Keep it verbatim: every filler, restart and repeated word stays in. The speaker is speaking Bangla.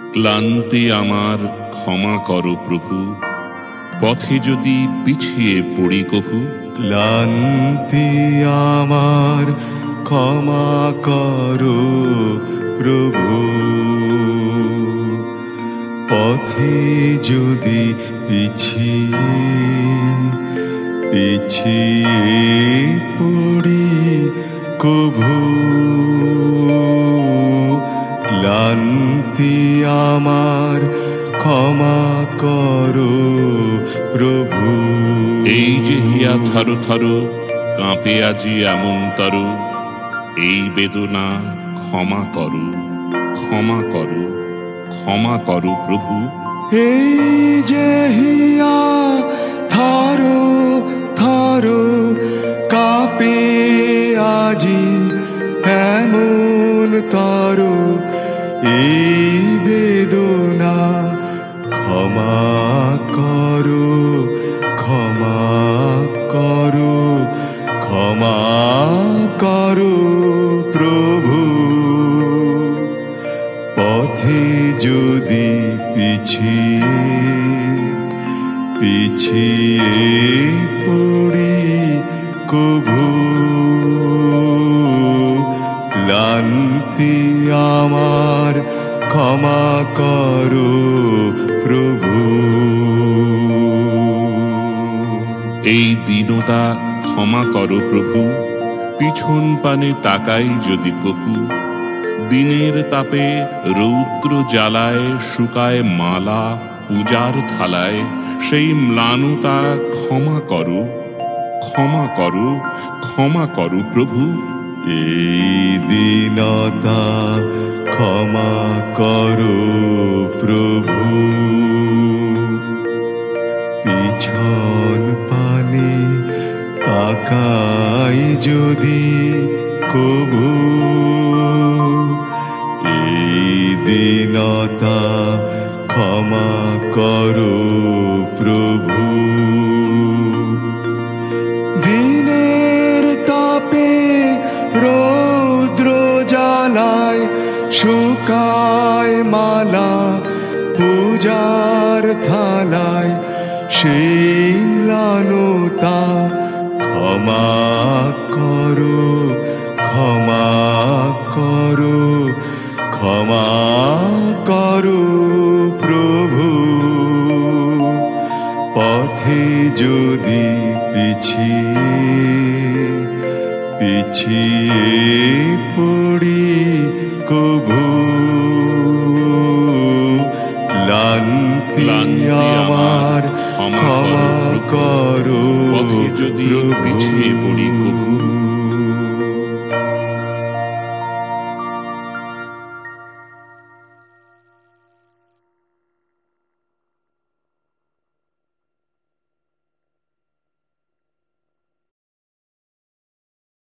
ক্লান্তি আমার ক্ষমা করো প্রভু, পথে যদি পিছিয়ে পড়ি কভু। ক্লান্তি আমার ক্ষমা করো প্রভু, পথে যদি পিছিয়ে পিছিয়ে পড়ি কভু। ক্লান্তি আমার ক্ষমা করো প্রভু। এই যে হিয়া থর থর কাঁপে আজি এমন তর, এই বেদনা ক্ষমা করো, ক্ষমা করো, ক্ষমা করো প্রভু। এই যে হিয়া থর থর কাঁপে আজি এমন তর, এই বেদনা ক্ষমা করো, ক্ষমা করো, ক্ষমা করো প্রভু। পথে যদি পিছিয়ে পিছিয়ে পড়ি কভু। ক্লান্তি আমার ক্ষমা করো প্রভু। এই দীনতা ক্ষমা করো প্রভু, পিছন পানে তাকাই যদি কভু। দিনের তাপে রৌদ্র জ্বালায় শুকায় মালা পূজার থালায়, সেই ম্লানতা ক্ষমা করো, ক্ষমা করো, ক্ষমা করো প্রভু। এই দীনতা ক্ষমা করো প্রভু, পিছন পানে তাকাই যদি কভু। এই দীনতা ক্ষমা করো প্রভু। দিনের তাপে রৌদ্র জ্বালায় শুকায় মালা পূজার থালায়, সেই ম্লানতা ক্ষমা করো, ক্ষমা করো, ক্ষমা করো প্রভু। পথে যদি পিছিয়ে পিছিয়ে পড়ি কভু। ক্লান্তি আমার ক্ষমা করো, পথে যদি পিছিয়ে পড়ি